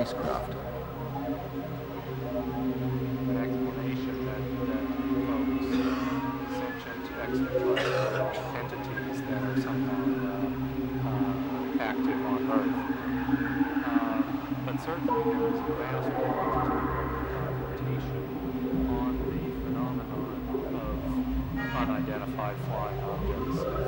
spacecraft. An explanation that invokes sentient extraterrestrial entities that are somehow active on Earth. But certainly there is a vast quantity of documentation on the phenomenon of unidentified flying objects as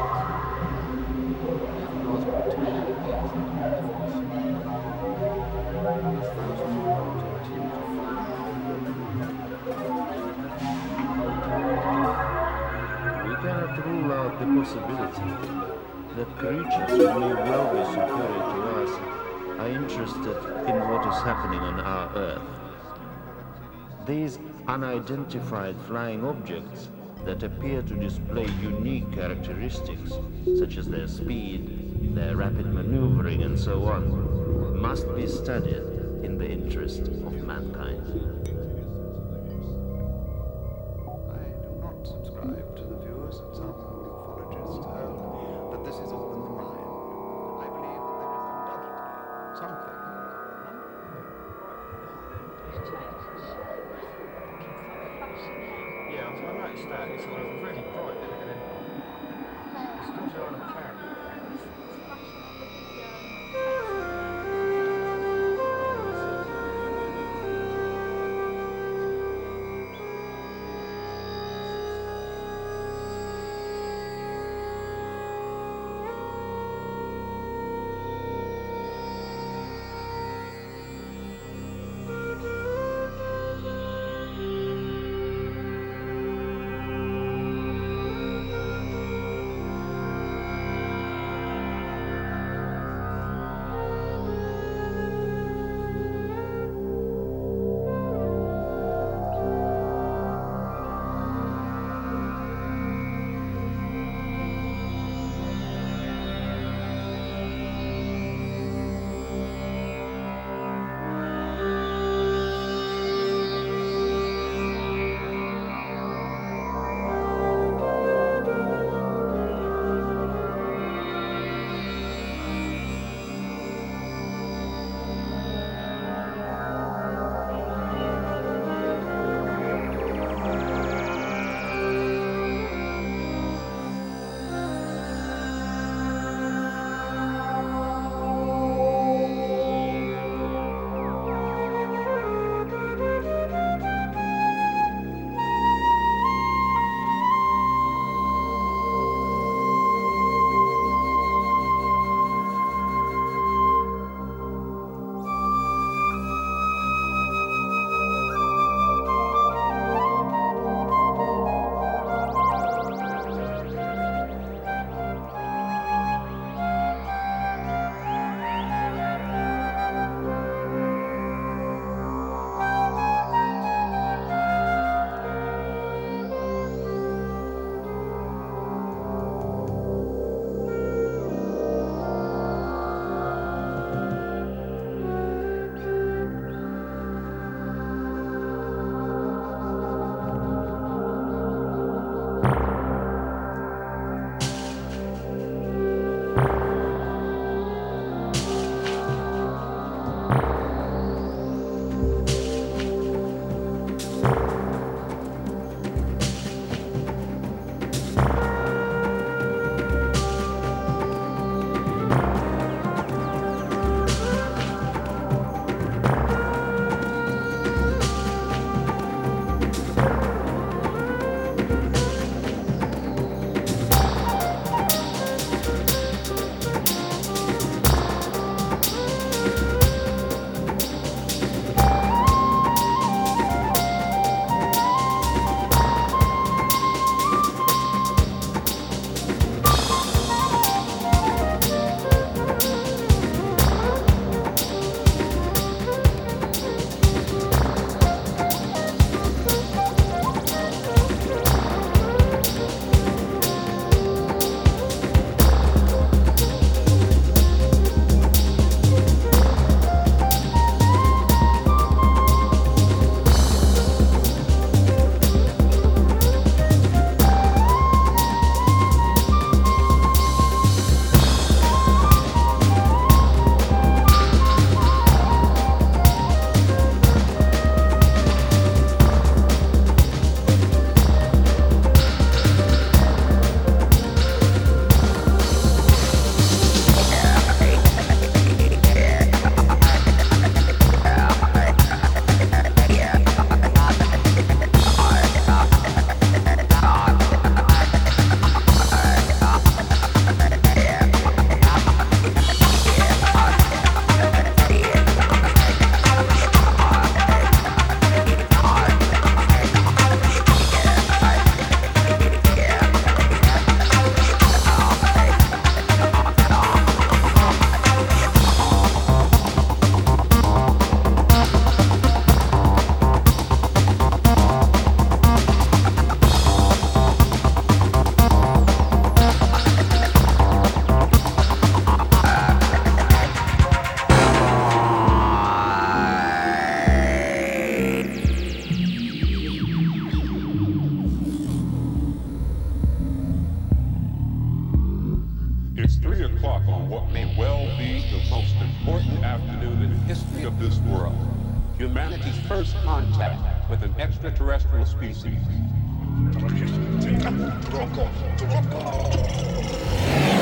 We cannot rule out the possibility that creatures who may well be superior to us are interested in what is happening on our Earth. These unidentified flying objects that appear to display unique characteristics, such as their speed, their rapid maneuvering, and so on, must be studied in the interest of mankind. I do not subscribe to the views that some ufologists hold that this is all in the mind. I believe that there is undoubtedly something. Yeah, I noticed that. It's really bright and then it's still on a cloud. o'clock on what may well be the most important afternoon in the history of this world. Humanity's first contact with an extraterrestrial species.